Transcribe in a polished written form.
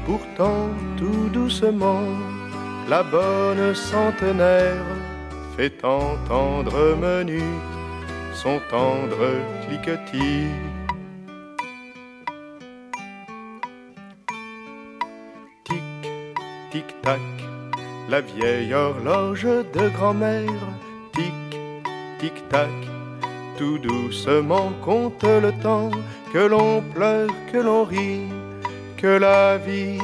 Pourtant, tout doucement, la bonne centenaire fait entendre menu son tendre cliquetis. Tic, tic, tac, la vieille horloge de grand-mère. Tic, tic, tac, tout doucement compte le temps, que l'on pleure, que l'on rit, que la vie